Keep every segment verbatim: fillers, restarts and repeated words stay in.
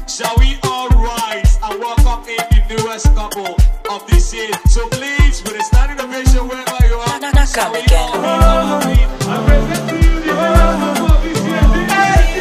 Shall we all rise and welcome in the newest couple of this year? So please, with a standing ovation wherever you are, no, no, shall we again. all welcome in? I present to you the newest couple of this year. Hey,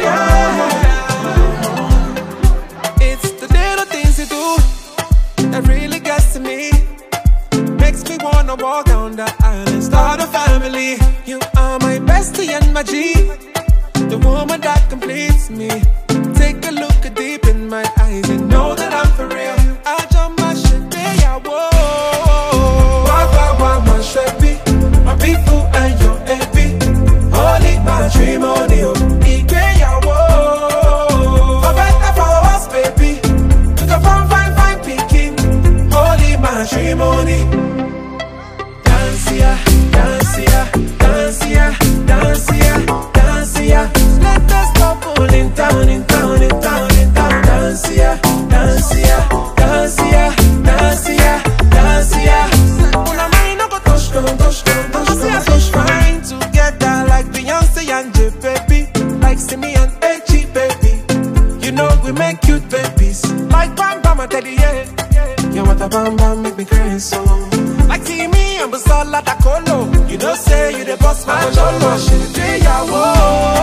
yeah. It's the little things you do that really gets to me. Makes me wanna walk down the aisle and start a family. You are my bestie and my G, the woman that completes me. Take a look deep in my eyes and know that I'm for real. I jump my shit, yeah, whoa. Walk, walk, walk, my shreppy, my people and your baby. Holy my dream on you, yeah, whoa. For better for us, baby. Look up from fine, fine picking. Holy my dream on you. Dance ya, dance ya, dance ya, dance ya, dance ya. Let us go pulling down, in town, in town, in town. Dance ya, dance ya, dance ya, dance ya, dance ya. Una mind no go touch down, touch down, touch down, touch down. Fine together like Beyonce and J, baby. Like Simi and H, baby. You know we make cute babies. Like Bam Bam and Teddy, yeah. Yeah, what a Bam Bam make me crazy so. Like Timmy and Basala da Colo. You know say you the boss man, Cholo. Yeah, whoa.